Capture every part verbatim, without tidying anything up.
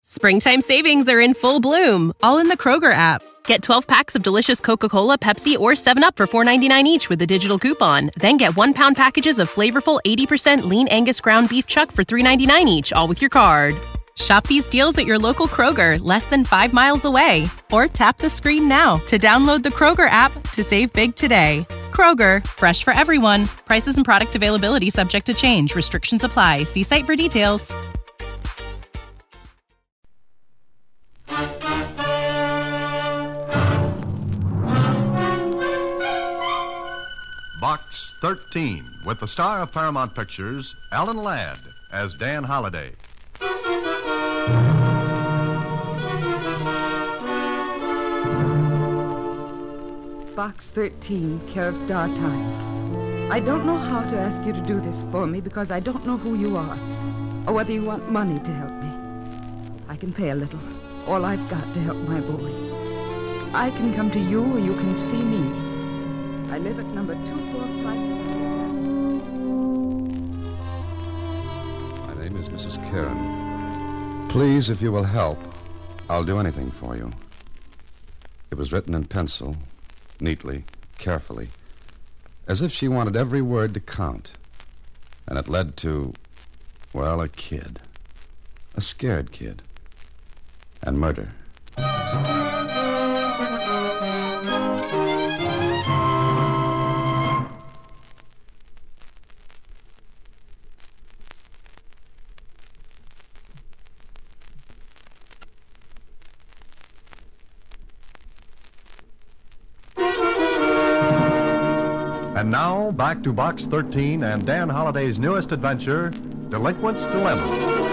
Springtime savings are in full bloom, all in the Kroger app. Get twelve packs of delicious Coca-Cola, Pepsi, or seven up for four ninety-nine each with a digital coupon. Then get one-pound packages of flavorful eighty percent lean Angus ground beef chuck for three ninety-nine each, all with your card. Shop these deals at your local Kroger, less than five miles away. Or tap the screen now to download the Kroger app to save big today. Kroger, fresh for everyone. Prices and product availability subject to change. Restrictions apply. See site for details. Box thirteen, with the star of Paramount Pictures, Alan Ladd, as Dan Holliday. Box thirteen, care of Star Times. I don't know how to ask you to do this for me because I don't know who you are or whether you want money to help me. I can pay a little, all I've got to help my boy. I can come to you or you can see me. I live at number two four five seven. My name is Missus Karen. Please, if you will help, I'll do anything for you. It was written in pencil, neatly, carefully, as if she wanted every word to count. And it led to, well, a kid. A scared kid. And murder. And now, back to Box thirteen and Dan Holliday's newest adventure, Delinquent's Dilemma.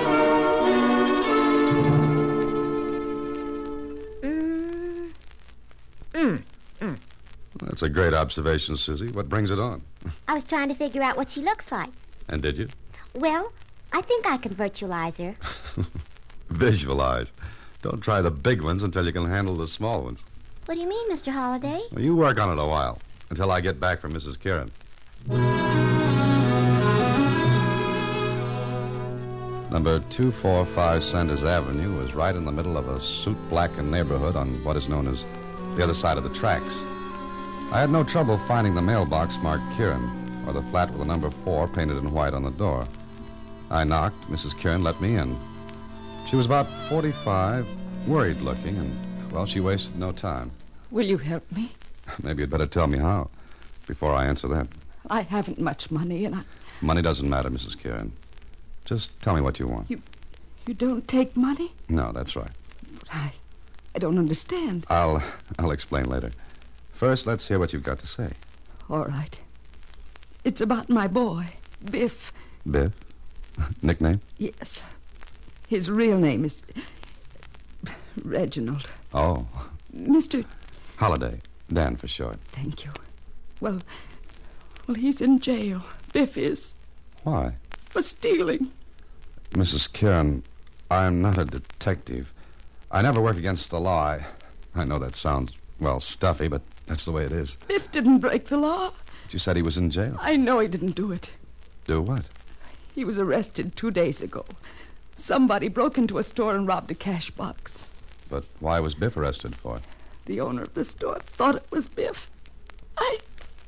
Mm. Mm. Mm. That's a great observation, Susie. What brings it on? I was trying to figure out what she looks like. And did you? Well, I think I can virtualize her. Visualize. Don't try the big ones until you can handle the small ones. What do you mean, Mister Holliday? Well, you work on it a while, until I get back from Missus Karen. Number two forty-five Sanders Avenue was right in the middle of a soot-blackened neighborhood on what is known as the other side of the tracks. I had no trouble finding the mailbox marked Kieran, or the flat with the number four painted in white on the door. I knocked. Missus Kieran let me in. She was about forty-five, worried-looking, and, well, she wasted no time. Will you help me? Maybe you'd better tell me how, before I answer that. I haven't much money, and I... Money doesn't matter, Missus Kieran. Just tell me what you want. You you don't take money? No, that's right. But I... I don't understand. I'll... I'll explain later. First, let's hear what you've got to say. All right. It's about my boy, Biff. Biff? Nickname? Yes. His real name is... Reginald. Oh. Mister... Holliday. Dan for short. Thank you. Well, well, he's in jail. Biff is. Why? For stealing. Missus Kieran, I'm not a detective. I never work against the law. I, I know that sounds, well, stuffy, but that's the way it is. Biff didn't break the law. But you said he was in jail. I know he didn't do it. Do what? He was arrested two days ago. Somebody broke into a store and robbed a cash box. But why was Biff arrested for it? The owner of the store thought it was Biff. I...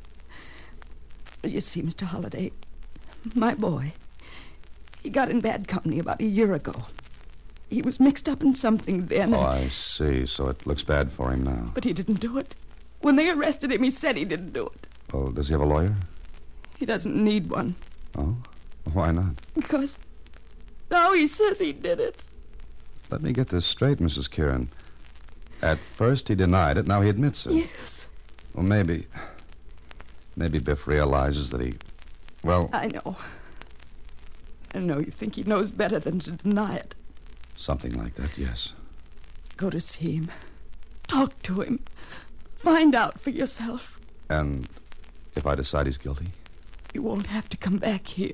You see, Mister Holliday, my boy, he got in bad company about a year ago. He was mixed up in something then. Oh, and... I see. So it looks bad for him now. But he didn't do it. When they arrested him, he said he didn't do it. Well, does he have a lawyer? He doesn't need one. Oh? Why not? Because now he says he did it. Let me get this straight, Missus Kieran. At first he denied it, now he admits it. Yes. Well, maybe... Maybe Biff realizes that he... Well... I know. I know you think he knows better than to deny it. Something like that, yes. Go to see him. Talk to him. Find out for yourself. And if I decide he's guilty? You won't have to come back here.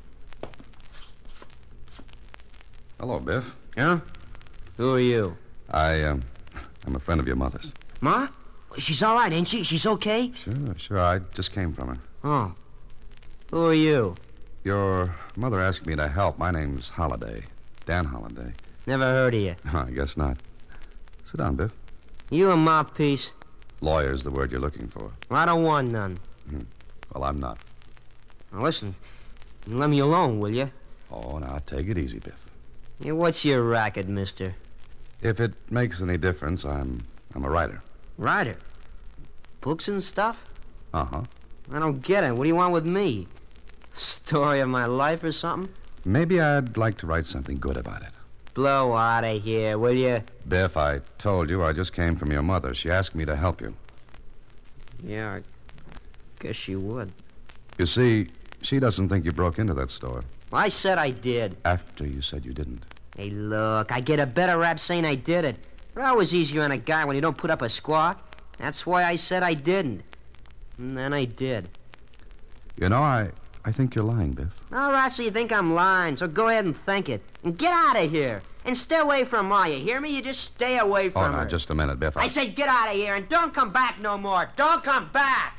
Hello, Biff. Yeah? Who are you? I, um, I'm a friend of your mother's. Ma? She's all right, ain't she? She's okay? Sure, sure. I just came from her. Oh. Who are you? Your mother asked me to help. My name's Holliday. Dan Holliday. Never heard of you. I guess not. Sit down, Biff. You a mouthpiece? Lawyer's the word you're looking for. Well, I don't want none. Hmm. Well, I'm not. Now, listen. Let me alone, will you? Oh, now, take it easy, Biff. Yeah, what's your racket, mister? If it makes any difference, I'm I'm a writer. Writer? Books and stuff? Uh-huh. I don't get it. What do you want with me? Story of my life or something? Maybe I'd like to write something good about it. Blow out of here, will you? Biff, I told you I just came from your mother. She asked me to help you. Yeah, I guess she would. You see, she doesn't think you broke into that store. I said I did. After you said you didn't. Hey, look, I get a better rap saying I did it. You're always easier on a guy when you don't put up a squawk. That's why I said I didn't. And then I did. You know, I, I think you're lying, Biff. All right, so you think I'm lying, so go ahead and think it. And get out of here. And stay away from Ma, you hear me? You just stay away Oh, from now, her. just a minute, Biff. I said get out of here and don't come back no more. Don't come back!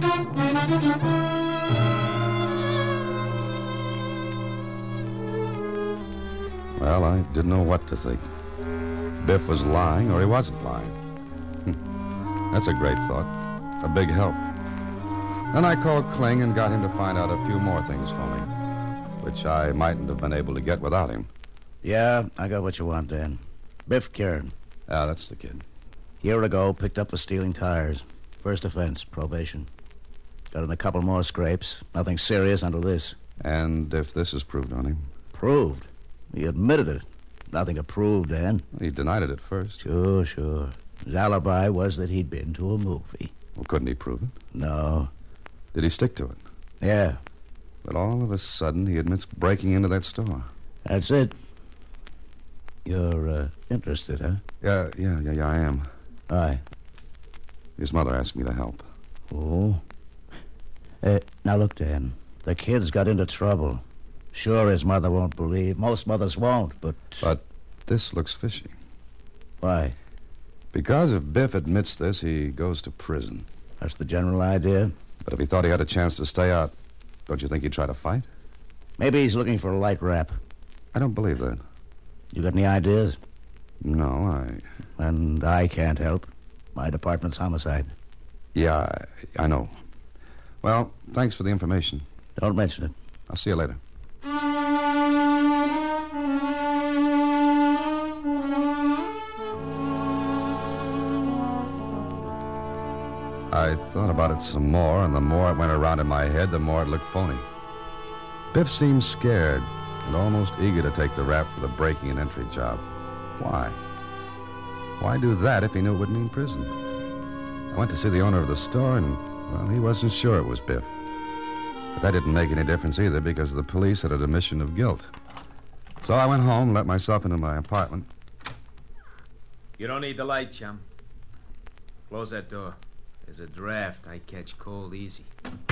Well, I didn't know what to think. Biff was lying or he wasn't lying. That's a great thought. A big help. Then I called Kling and got him to find out a few more things for me, which I mightn't have been able to get without him. Yeah, I got what you want, Dan. Biff Kieran. Ah, that's the kid. Year ago, picked up for stealing tires. First offense, probation. Got in a couple more scrapes. Nothing serious until this. And if this is proved on him? Proved? He admitted it. Nothing to prove, Dan. He denied it at first. Sure, sure. His alibi was that he'd been to a movie. Well, couldn't he prove it? No. Did he stick to it? Yeah. But all of a sudden, he admits breaking into that store. That's it. You're, uh, interested, huh? Yeah, yeah, yeah, yeah, I am. Aye. His mother asked me to help. Oh. Uh, now, look, Dan. The kid's got into trouble. Sure, his mother won't believe. Most mothers won't, but... But this looks fishy. Why? Because if Biff admits this, he goes to prison. That's the general idea. But if he thought he had a chance to stay out, don't you think he'd try to fight? Maybe he's looking for a light rap. I don't believe that. You got any ideas? No, I... And I can't help. My department's homicide. Yeah, I, I know. Well, thanks for the information. Don't mention it. I'll see you later. I thought about it some more, and the more it went around in my head, the more it looked phony. Biff seemed scared and almost eager to take the rap for the breaking and entry job. Why? Why do that if he knew it would mean prison? I went to see the owner of the store, and, well, he wasn't sure it was Biff. But that didn't make any difference either, because the police had an admission of guilt. So I went home, let myself into my apartment. You don't need the light, chum. Close that door. There's a draft. I catch cold easy.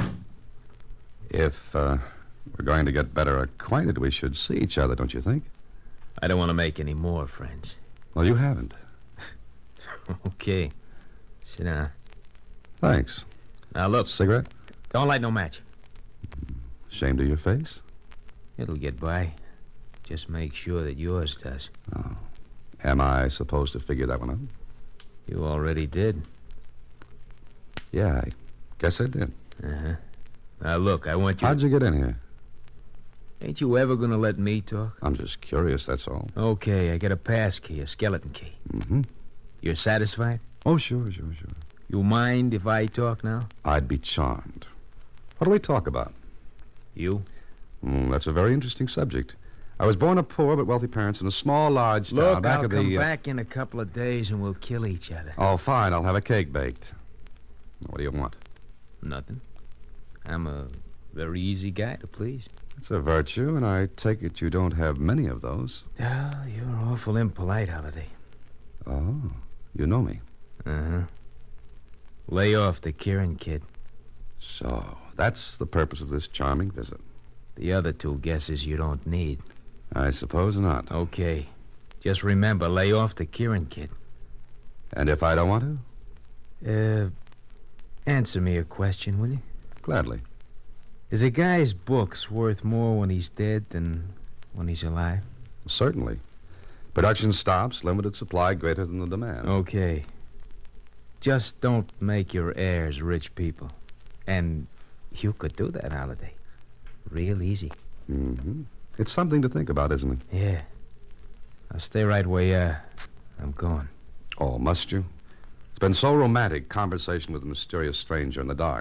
If uh, we're going to get better acquainted, we should see each other, don't you think? I don't want to make any more friends. Well, you haven't. Okay. Sit down. Thanks. Now, look. Cigarette? Don't light no match. Ashamed of your face? It'll get by. Just make sure that yours does. Oh. Am I supposed to figure that one out? You already did. Yeah, I guess I did. Uh-huh. Now, look, I want you... How'd you get in here? Ain't you ever going to let me talk? I'm just curious, that's all. Okay, I got a pass key, a skeleton key. Mm-hmm. You're satisfied? Oh, sure, sure, sure. You mind if I talk now? I'd be charmed. What do we talk about? You? Mm, that's a very interesting subject. I was born of poor but wealthy parents in a small, large town Look, back I'll of come the... Uh... back in a couple of days and we'll kill each other. Oh, fine. I'll have a cake baked. What do you want? Nothing. I'm a very easy guy to please. It's a virtue, and I take it you don't have many of those. Oh, you're awful impolite, Holiday. Oh, you know me. Uh-huh. Lay off the Kieran kid. So, that's the purpose of this charming visit. The other two guesses you don't need. I suppose not. Okay. Just remember, lay off the Kieran kid. And if I don't want to? Uh, answer me a question, will you? Gladly. Is a guy's books worth more when he's dead than when he's alive? Certainly. Production stops, limited supply greater than the demand. Okay. Just don't make your heirs rich people. And you could do that, Holiday. Real easy. Mm-hmm. It's something to think about, isn't it? Yeah. Now stay right where you are. I'm going. Oh, must you? It's been so romantic, conversation with a mysterious stranger in the dark.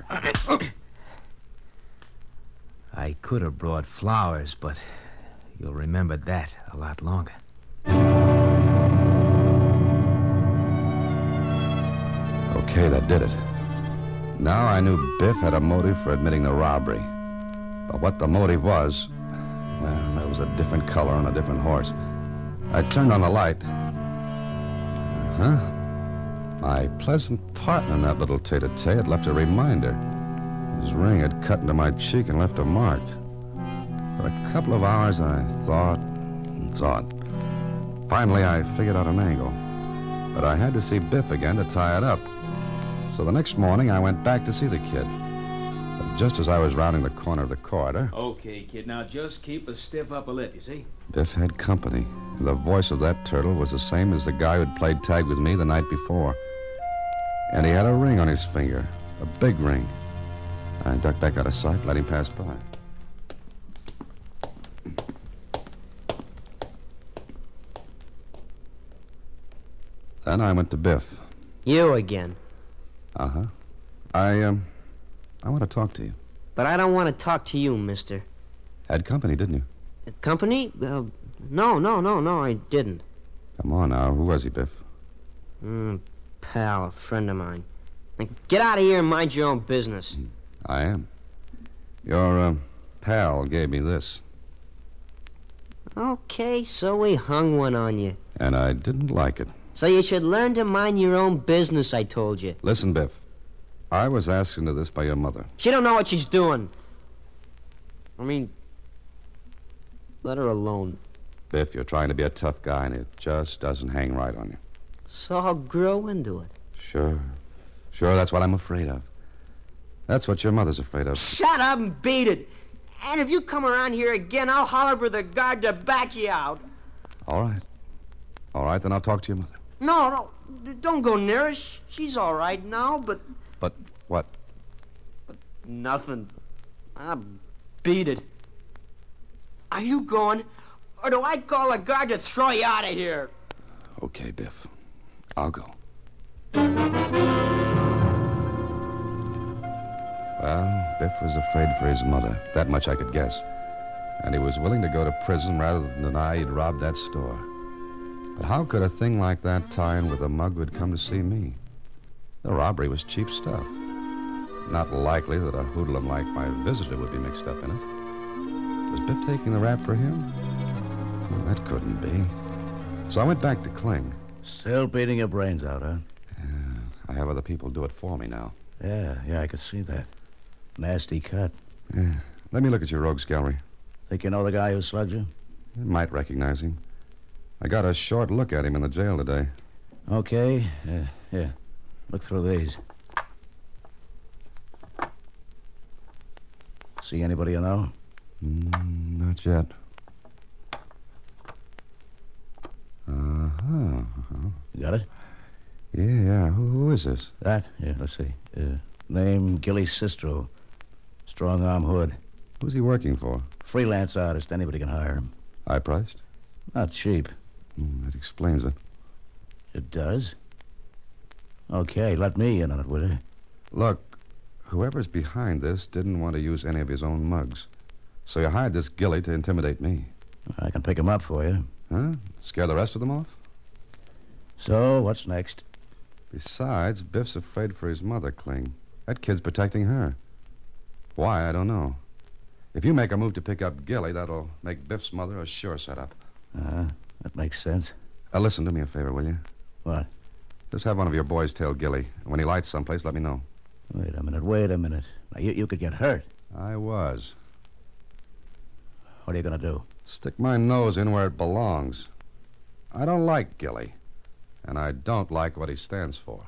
I could have brought flowers, but you'll remember that a lot longer. Okay, that did it. Now I knew Biff had a motive for admitting the robbery. But what the motive was, well, that was a different color on a different horse. I turned on the light. Uh-huh. My pleasant partner in that little tete-a-tete had left a reminder. His ring had cut into my cheek and left a mark. For a couple of hours, I thought and thought. Finally, I figured out an angle. But I had to see Biff again to tie it up. So the next morning, I went back to see the kid. But just as I was rounding the corner of the corridor... Okay, kid, now just keep a stiff upper lip, you see? Biff had company. The voice of that turtle was the same as the guy who'd played tag with me the night before. And he had a ring on his finger. A big ring. I ducked back out of sight, let him pass by. Then I went to Biff. You again. Uh-huh. I, um, I want to talk to you. But I don't want to talk to you, mister. Had company, didn't you? Company? Uh, no, no, no, no, I didn't. Come on now. Who was he, Biff? Mm, pal, a friend of mine. Now, get out of here and mind your own business. I am. Your, uh, pal gave me this. Okay, so we hung one on you. And I didn't like it. So you should learn to mind your own business, I told you. Listen, Biff. I was asked into this by your mother. She don't know what she's doing. I mean, let her alone. Biff, you're trying to be a tough guy, and it just doesn't hang right on you. So I'll grow into it. Sure. Sure, that's what I'm afraid of. That's what your mother's afraid of. Shut up and beat it. And if you come around here again, I'll holler for the guard to back you out. All right. All right, then I'll talk to your mother. No, no, don't go near her. She's all right now, but... But what? But nothing. I beat it. Are you going, or do I call a guard to throw you out of here? Okay, Biff. I'll go. Well, Biff was afraid for his mother. That much I could guess. And he was willing to go to prison rather than deny he'd robbed that store. But how could a thing like that tie in with a mug who'd come to see me? The robbery was cheap stuff. Not likely that a hoodlum like my visitor would be mixed up in it. Was Biff taking the rap for him? Well, that couldn't be. So I went back to Kling. Still beating your brains out, huh? Yeah, I have other people do it for me now. Yeah, yeah, I could see that. Nasty cut. Yeah. Let me look at your rogues gallery. Think you know the guy who slugged you? You might recognize him. I got a short look at him in the jail today. Okay. Yeah, yeah. Look through these. See anybody you know? Mm, not yet. Uh-huh. uh-huh. You got it? Yeah, yeah. Who, who is this? That? Yeah, let's see. Uh, name Gilly Sistro. Strong arm hood. Who's he working for? Freelance artist. Anybody can hire him. High priced? Not cheap. Mm, that explains it. It does? Okay, let me in on it, will you? Look, whoever's behind this didn't want to use any of his own mugs. So you hired this Gilly to intimidate me. I can pick him up for you. Huh? Scare the rest of them off? So, what's next? Besides, Biff's afraid for his mother, Kling. That kid's protecting her. Why, I don't know. If you make a move to pick up Gilly, that'll make Biff's mother a sure setup. Uh, that makes sense. Uh, listen, do me a favor, will you? What? Just have one of your boys tail Gilly. And when he lights someplace, let me know. Wait a minute, wait a minute. Now, you, you could get hurt. I was. What are you going to do? Stick my nose in where it belongs. I don't like Gilly, and I don't like what he stands for.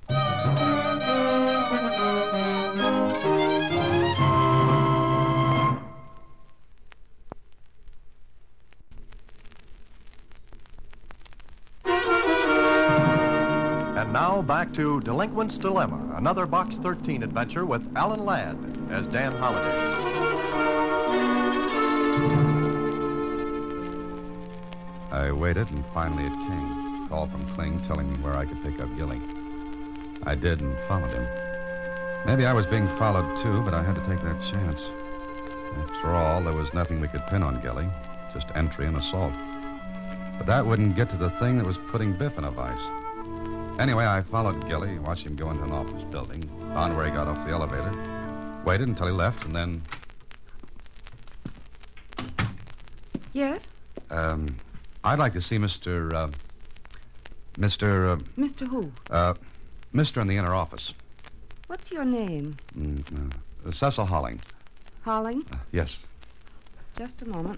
And now back to Delinquent's Dilemma, another Box thirteen adventure with Alan Ladd as Dan Holliday. I waited, and finally it came. Call from Kling telling me where I could pick up Gilly. I did and followed him. Maybe I was being followed, too, but I had to take that chance. After all, there was nothing we could pin on Gilly, just entry and assault. But that wouldn't get to the thing that was putting Biff in a vice. Anyway, I followed Gilly, watched him go into an office building, found where he got off the elevator, waited until he left, and then... Yes? Um, I'd like to see Mister, uh, Mister, uh, Mister who? uh, Mister in the inner office. What's your name? Mm, uh, Cecil Holling. Holling? Uh, yes. Just a moment.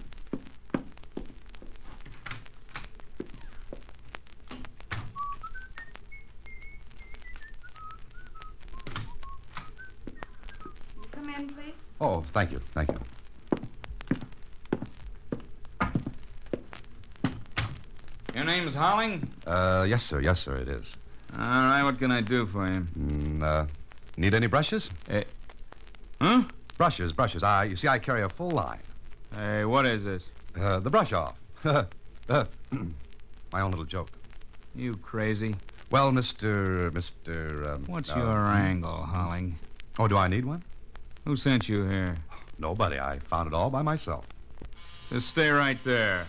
Come in, please. Oh, thank you, thank you. Your name's Holling? Uh, yes, sir, yes, sir, it is. All right, what can I do for you? Mm, uh, need any brushes? Eh, huh? Brushes, brushes. I, you see, I carry a full line. Hey, what is this? Uh, the brush off. uh, my own little joke. You crazy? Well, Mister, Mister, Um, What's uh, your angle, Holling? Oh, do I need one? Who sent you here? Nobody. I found it all by myself. Just stay right there.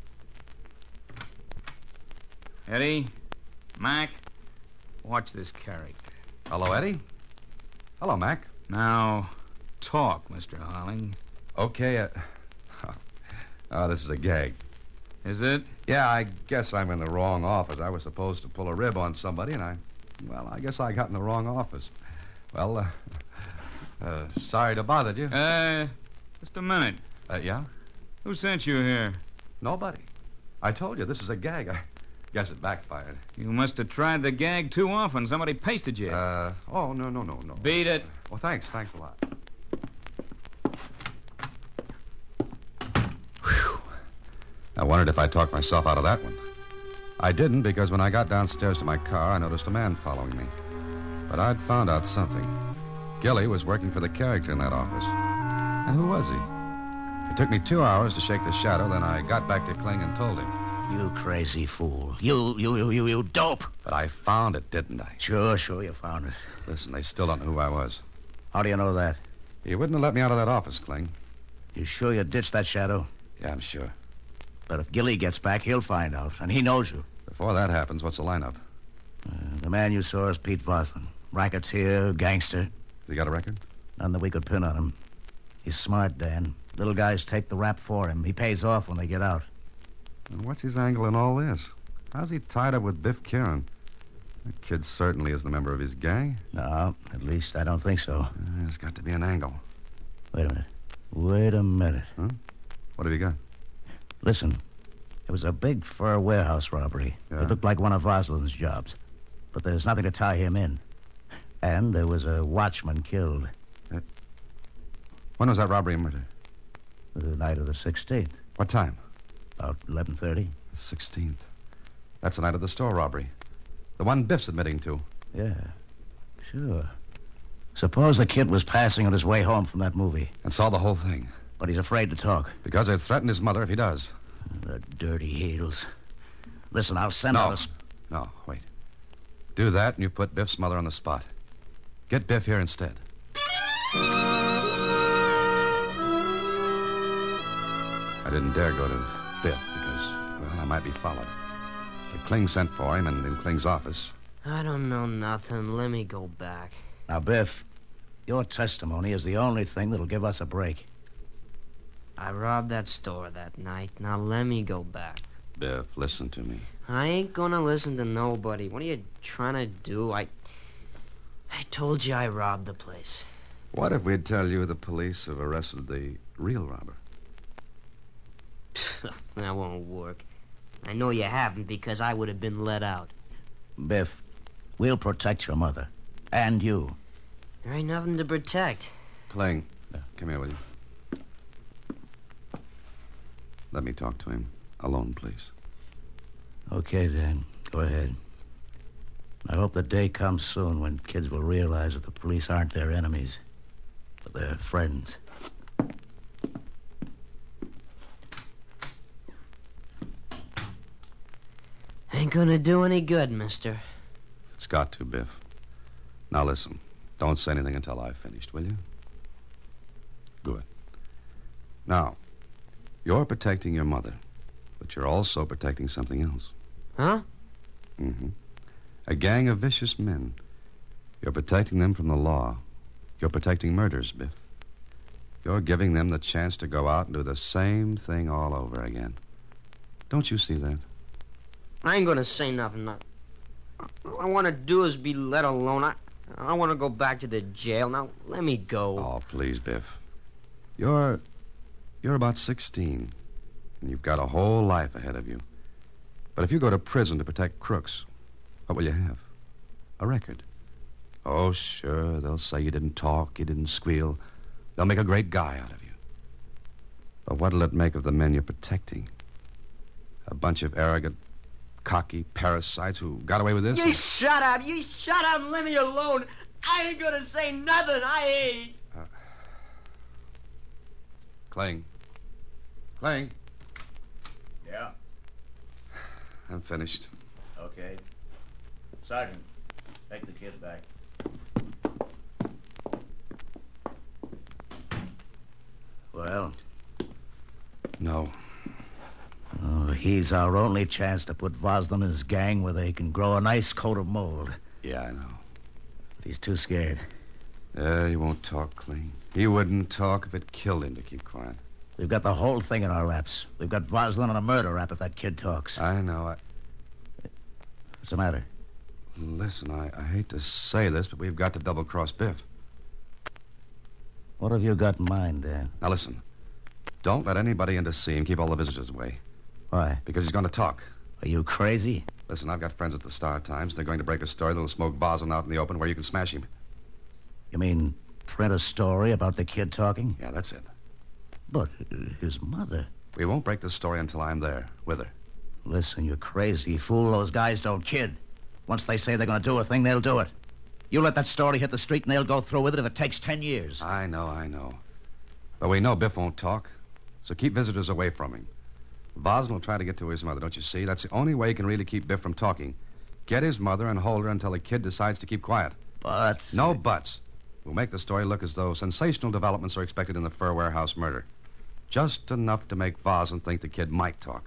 Eddie, Mac, watch this character. Hello, Eddie. Hello, Mac. Now, talk, Mister Holling. Okay. Uh, oh, this is a gag. Is it? Yeah, I guess I'm in the wrong office. I was supposed to pull a rib on somebody, and I, well, I guess I got in the wrong office. Well, uh, uh, sorry to bother you. Uh, just a minute. Uh, yeah? Who sent you here? Nobody. I told you, this is a gag. I guess it backfired. You must have tried the gag too often. Somebody pasted you. Uh, oh, no, no, no, no. Beat it. Well, thanks, thanks a lot. Whew. I wondered if I'd talked myself out of that one. I didn't, because when I got downstairs to my car, I noticed a man following me. But I'd found out something. Gilly was working for the character in that office. And who was he? It took me two hours to shake the shadow, then I got back to Kling and told him. You crazy fool. You, you, you, you, you dope. But I found it, didn't I? Sure, sure, you found it. Listen, they still don't know who I was. How do you know that? He wouldn't have let me out of that office, Kling. You sure you ditched that shadow? Yeah, I'm sure. But if Gilly gets back, he'll find out, and he knows you. Before that happens, what's the lineup? Uh, the man you saw is Pete Voslin. Racketeer, gangster. Has he got a record? None that we could pin on him. He's smart, Dan. Little guys take the rap for him. He pays off when they get out. And what's his angle in all this? How's he tied up with Biff Kieran? That kid certainly isn't a member of his gang. No, at least I don't think so. Uh, there's got to be an angle. Wait a minute. Wait a minute. Huh? What have you got? Listen, it was a big fur warehouse robbery. Yeah? It looked like one of Voslin's jobs. But there's nothing to tie him in. And there was a watchman killed. Uh, when was that robbery and murder? The night of the sixteenth. What time? About eleven thirty. The sixteenth. That's the night of the store robbery. The one Biff's admitting to. Yeah, sure. Suppose the kid was passing on his way home from that movie. And saw the whole thing. But he's afraid to talk. Because they threatened his mother if he does. The dirty heels. Listen, I'll send No. out a... s- No, wait. Do that and you put Biff's mother on the spot. Get Biff here instead. I didn't dare go to Biff because, well, I might be followed. But Kling sent for him, and in Kling's office. I don't know nothing. Let me go back. Now, Biff, your testimony is the only thing that'll give us a break. I robbed that store that night. Now let me go back. Biff, listen to me. I ain't gonna listen to nobody. What are you trying to do? I... I told you I robbed the place. What if we'd tell you the police have arrested the real robber? That won't work. I know you haven't because I would have been let out. Biff, we'll protect your mother. And you. There ain't nothing to protect. Clang, come here, will you? Let me talk to him. Alone, please. Okay, Dan. Go ahead. I hope the day comes soon when kids will realize that the police aren't their enemies, but their friends. Ain't gonna do any good, mister. It's got to, Biff. Now listen. Don't say anything until I've finished, will you? Good. Now, you're protecting your mother, but you're also protecting something else. Huh? Mm-hmm. A gang of vicious men. You're protecting them from the law. You're protecting murders, Biff. You're giving them the chance to go out and do the same thing all over again. Don't you see that? I ain't gonna say nothing. I, all I want to do is be let alone. I, I want to go back to the jail. Now, let me go. Oh, please, Biff. You're... You're about sixteen, and you've got a whole life ahead of you. But if you go to prison to protect crooks, what will you have? A record. Oh, sure, they'll say you didn't talk, you didn't squeal. They'll make a great guy out of you. But what'll it make of the men you're protecting? A bunch of arrogant, cocky parasites who got away with this? You shut up! You shut up and let me alone! I ain't gonna say nothing, I ain't! Uh, Clang. Clang. Yeah? I'm finished. Okay. Sergeant, take the kid back. Well? No. Oh, he's our only chance to put Voslin and his gang where they can grow a nice coat of mold. Yeah, I know. But he's too scared. Yeah, he won't talk, Clang. He wouldn't talk if it killed him to keep quiet. We've got the whole thing in our laps. We've got Voslin on a murder rap if that kid talks. I know. I... What's the matter? Listen, I, I hate to say this, but we've got to double-cross Biff. What have you got in mind, Dan? Now, listen. Don't let anybody in to see him. Keep all the visitors away. Why? Because he's going to talk. Are you crazy? Listen, I've got friends at the Star Times. They're going to break a story that'll smoke Voslin out in the open where you can smash him. You mean print a story about the kid talking? Yeah, that's it. But uh, his mother... We won't break the story until I'm there, with her. Listen, you're crazy. Fool, those guys don't kid. Once they say they're going to do a thing, they'll do it. You let that story hit the street and they'll go through with it if it takes ten years. I know, I know. But we know Biff won't talk, so keep visitors away from him. Voslin will try to get to his mother, don't you see? That's the only way he can really keep Biff from talking. Get his mother and hold her until the kid decides to keep quiet. But... No buts. We'll make the story look as though sensational developments are expected in the Fur Warehouse murder. Just enough to make Voslin think the kid might talk.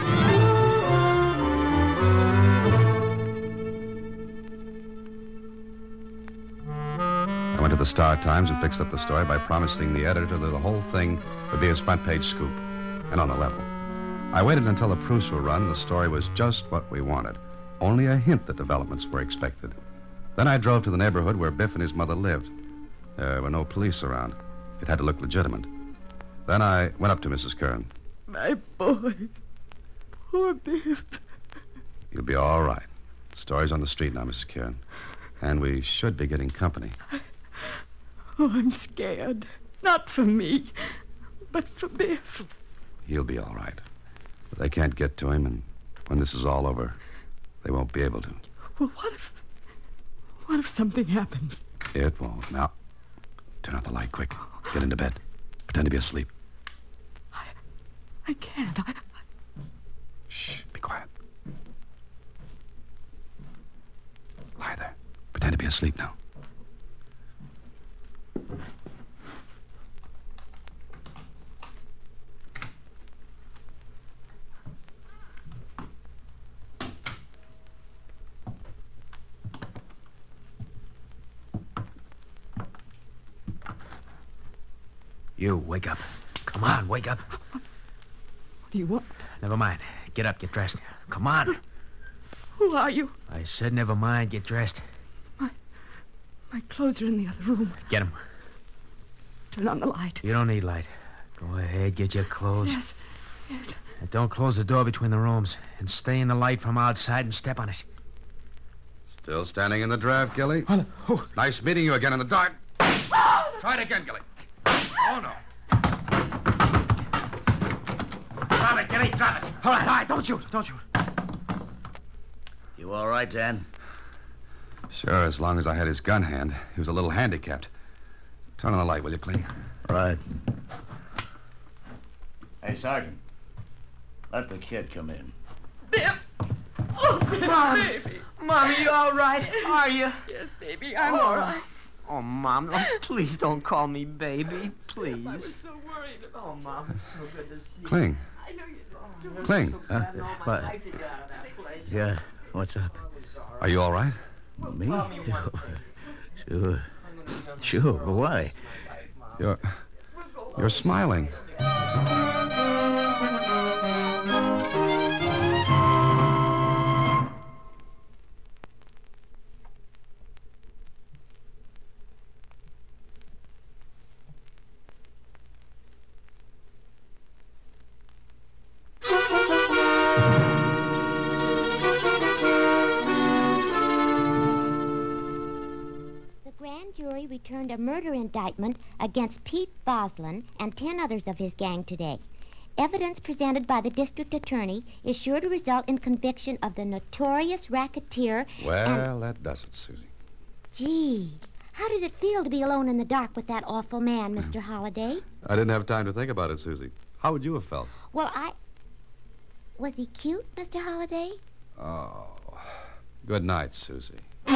I went to the Star Times and fixed up the story by promising the editor that the whole thing would be his front-page scoop, and on the level. I waited until the proofs were run, and the story was just what we wanted. Only a hint that developments were expected. Then I drove to the neighborhood where Biff and his mother lived. There were no police around. It had to look legitimate. Then I went up to Missus Kern. My boy. Poor Biff. You'll be all right. Story's on the street now, Missus Kern. And we should be getting company. Oh, I'm scared. Not for me, but for Biff. He'll be all right. But they can't get to him, and when this is all over, they won't be able to. Well, what if... What if something happens? It won't. Now, turn out the light quick. Get into bed. Pretend to be asleep. I... I can't. I... Shh. Be quiet. Lie there. Pretend to be asleep now. You, wake up. Come on, wake up. What do you want? Never mind. Get up, get dressed. Come on. Who are you? I said never mind, get dressed. My... My clothes are in the other room. Get them. Turn on the light. You don't need light. Go ahead, get your clothes. Yes, yes. And don't close the door between the rooms. And stay in the light from outside and step on it. Still standing in the draft, Gilly? Oh, oh. Nice meeting you again in the dark. Try it again, Gilly. Oh, no. Drop it, Gilly, drop it. All right, all right, don't shoot, don't shoot. You all right, Dan? Sure, as long as I had his gun hand. He was a little handicapped. Turn on the light, will you, Kling? Right. Hey, Sergeant. Let the kid come in. Bill! Oh, Mom! baby! Mom, you all right? Are you? Yes, baby, I'm oh. all right. Oh, Mom, oh, please don't call me baby, please. I was so worried about Oh, Mom, it's so good to see you. Kling. I know you Oh, Kling. so glad Uh, all my what? life to get out of that place. Yeah, what's up? Are you all right? Me? Tell me one thing. Sure. Sure, but why? You're... You're smiling. Jury returned a murder indictment against Pete Boslin and ten others of his gang today. Evidence presented by the district attorney is sure to result in conviction of the notorious racketeer. Well, and... that does it, Susie. Gee, how did it feel to be alone in the dark with that awful man, Mister Holliday? I didn't have time to think about it, Susie. How would you have felt? Well, I... Was he cute, Mister Holliday? Oh, good night, Susie.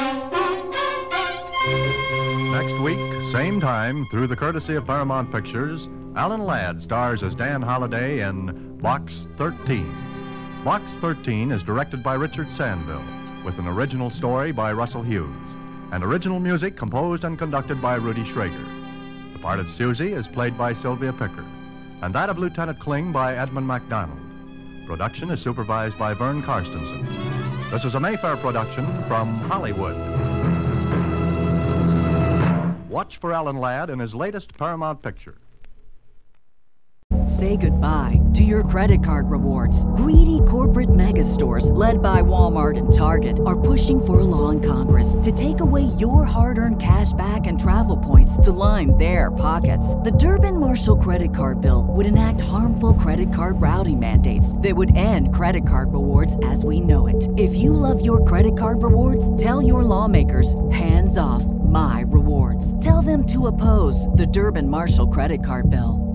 Next week, same time, through the courtesy of Paramount Pictures, Alan Ladd stars as Dan Holliday in Box thirteen. Box thirteen is directed by Richard Sandville, with an original story by Russell Hughes, and original music composed and conducted by Rudy Schrager. The part of Susie is played by Sylvia Picker, and that of Lieutenant Kling by Edmund MacDonald. Production is supervised by Vern Karstensen. This is a Mayfair production from Hollywood. Watch for Alan Ladd in his latest Paramount picture. Say goodbye to your credit card rewards. Greedy corporate mega stores, led by Walmart and Target, are pushing for a law in Congress to take away your hard-earned cash back and travel points to line their pockets. The Durbin-Marshall credit card bill would enact harmful credit card routing mandates that would end credit card rewards as we know it. If you love your credit card rewards, tell your lawmakers, hands off my rewards. Tell them to oppose the Durbin-Marshall credit card bill.